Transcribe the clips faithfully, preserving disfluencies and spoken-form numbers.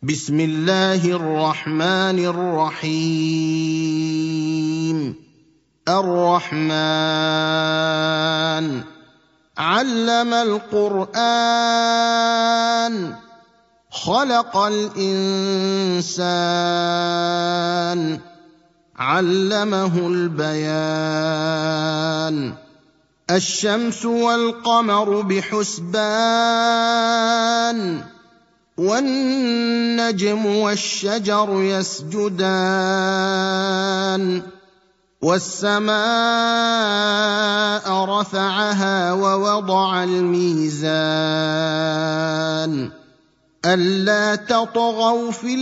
بسم الله الرحمن الرحيم الرحمن علم القرآن خلق الإنسان علمه البيان الشمس والقمر بحسبان والنجم والشجر يسجدان والسماء رفعها ووضع الميزان ألا تطغوا في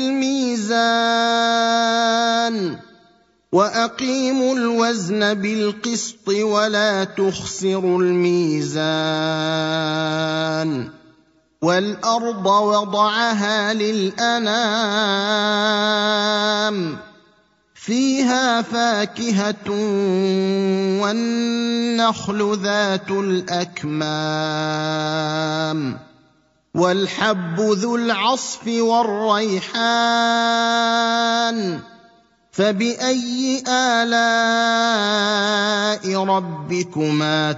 الميزان وأقيموا الوزن بالقسط ولا تخسروا الميزان والأرض وضعها للأنام فيها فاكهة والنخل ذات الأكمام والحب ذو العصف والريحان فبأي آلاء ربكما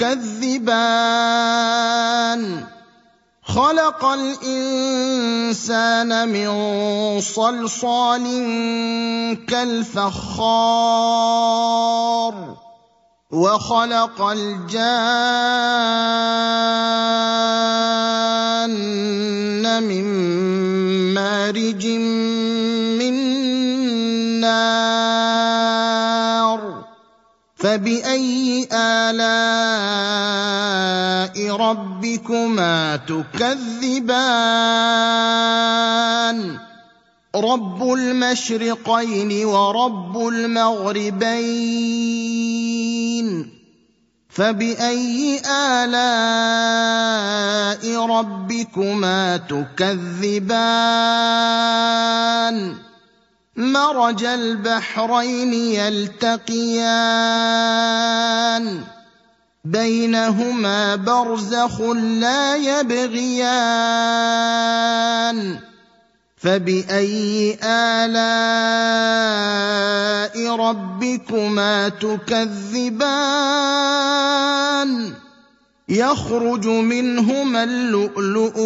تكذبان خلق الإنسان من صلصال كالفخار وخلق الجان من مارج من نار فبأي آلاء ربكما تكذبان رب المشرقين ورب المغربين فبأي آلاء ربكما تكذبان مرج البحرين يلتقيان بينهما برزخ لا يبغيان فبأي آلاء ربكما تكذبان يخرج منهما اللؤلؤ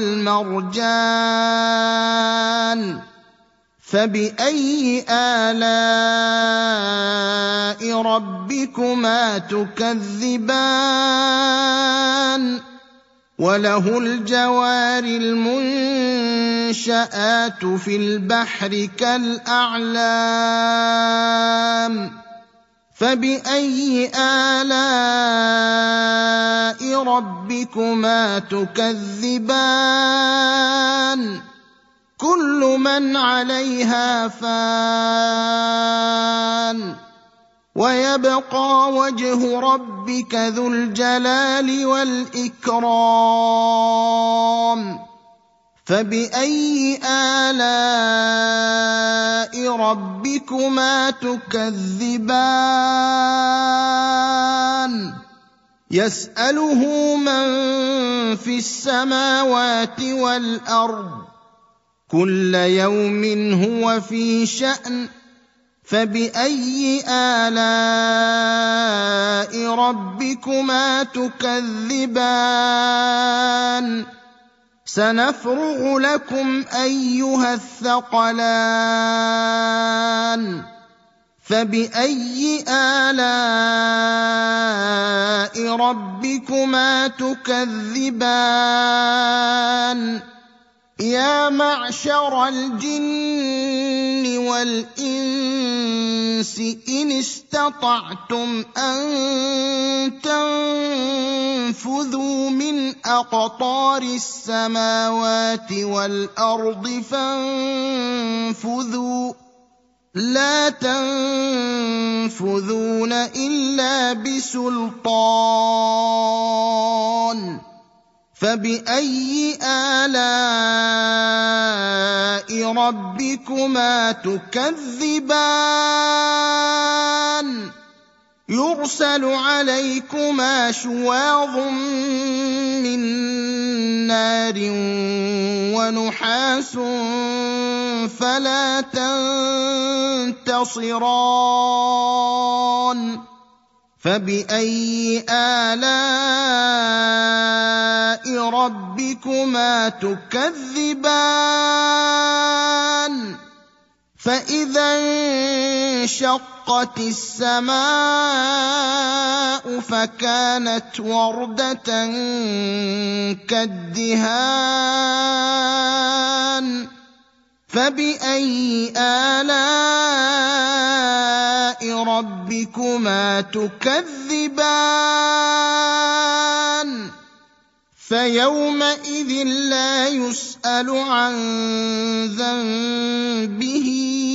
والمرجان فبأي آلاء ربكما تكذبان وله الجوار المنشآت في البحر كالأعلام فبأي آلاء ربكما تكذبان كل من عليها فان ويبقى وجه ربك ذو الجلال والإكرام فبأي آلاء ربكما تكذبان يسأله من في السماوات والأرض كل يوم هو في شأن فبأي آلاء ربكما تكذبان سنفرغ لكم أيها الثقلان فبأي آلاء ربكما تكذبان يا معشر الجن والإنس إن استطعتم أن تنفذوا من أقطار السماوات والأرض فانفذوا لا تنفذون إلا بسلطان فبأي آلاء ربكما تكذبان يرسل عليكما شواظ من نار ونحاس فلا تنتصران فبأي آلاء ربكما تكذبان فإذا انشقت السماء فكانت وردة كالدهان فبأي آلاء ربكما تكذبان فيومئذ لا يسأل عن ذنبه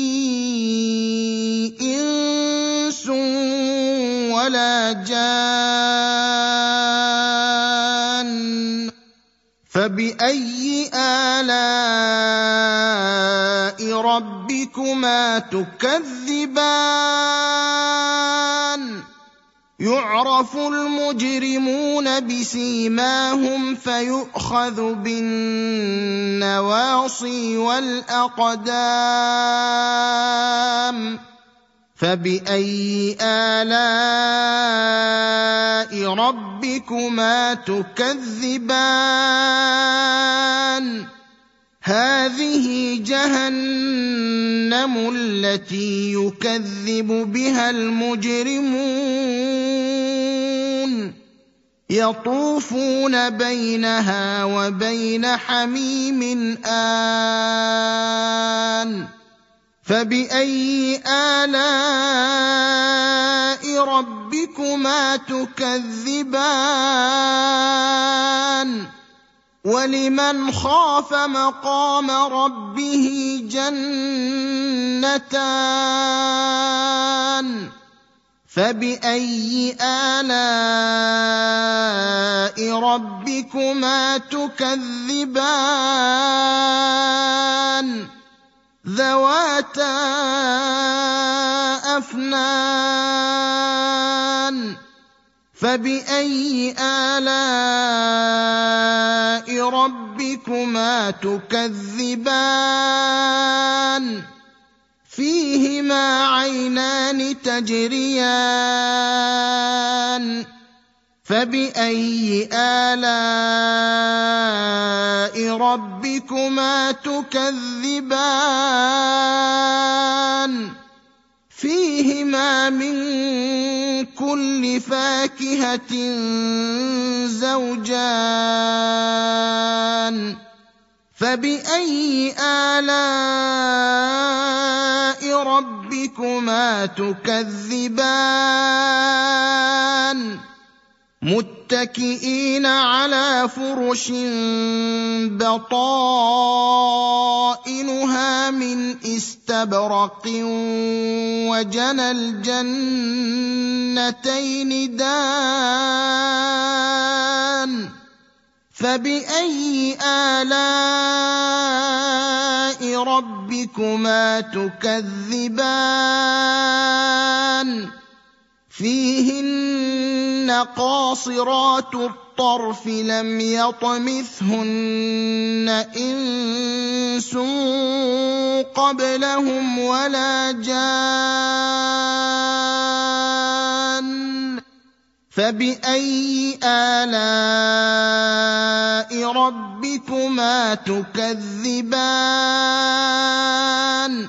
إنس ولا جان فبأي آلاء ربكما تكذبان يعرف المجرمون بسيماهم فيؤخذ بالنواصي والأقدام فبأي آلاء ربكما تكذبان هذه جهنم التي يكذب بها المجرمون يطوفون بينها وبين حميم آن فبأي آلاء ربكما تكذبان ولمن خاف مقام ربه جنتان فبأي آلاء ربكما تكذبان ذواتا أفنان فبأي آلاء ربكما تكذبان فيهما عينان تجريان فبأي آلاء ربكما تكذبان فيهما من كل فاكهة زوجان فبأي آلاء ربكما تكذبان متكئين على فرش بطائنها من استبرق وجنى الجنتين دان فبأي آلاء ربكما تكذبان فيهن قاصرات الطرف لم يطمثهن إنس قبلهم ولا جان فبأي آلاء ربكما تكذبان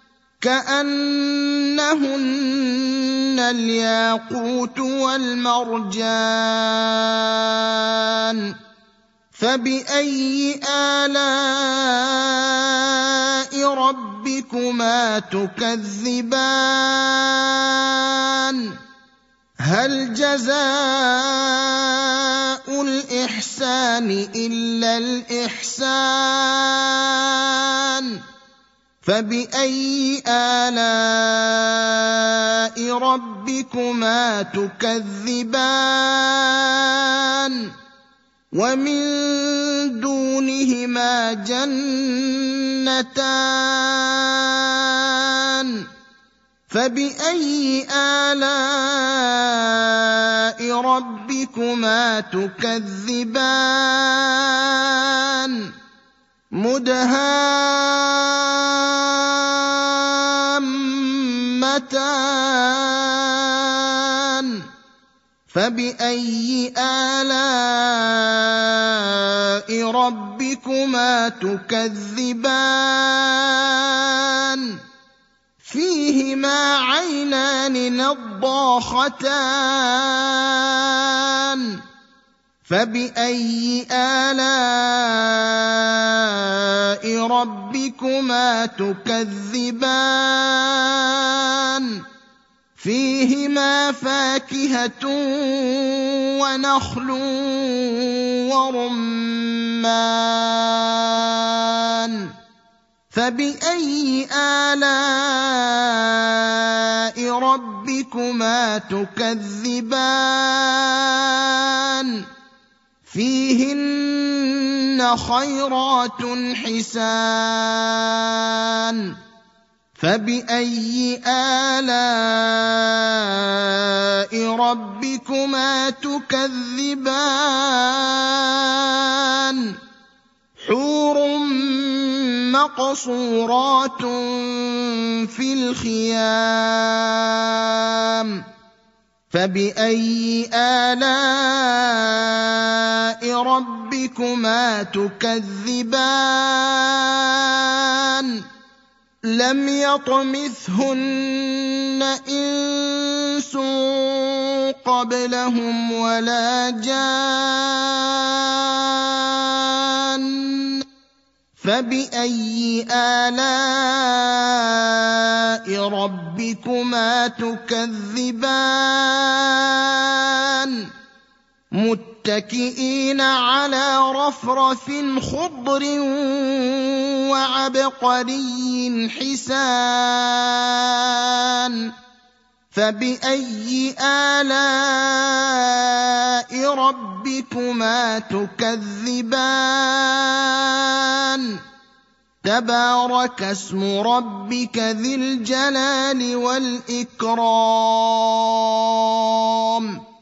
كأنهن الياقوت والمرجان فبأي آلاء ربكما تكذبان هل جزاء الإحسان إلا الإحسان فبأي آلاء ربكما تكذبان ومن دونهما جنتان فبأي آلاء ربكما تكذبان مدهامتان فبأي آلاء ربكما تكذبان فيهما عينان نضاختان فبأي آلاء ربكما تكذبان فيهما فاكهة ونخل ورمان فبأي آلاء ربكما تكذبان فيهن خيرات حسان فبأي آلاء ربكما تكذبان حور مقصورات في الخيام فبأي آلاء ربكما تكذبان لم يطمثهن إنس قبلهم ولا جان فبأي آلاء ربكما تكذبان متكئين على رفرف خضر وعبقري حسان فبأي آلاء ربكما تكذبان تبارك اسم ربك ذي الجلال والإكرام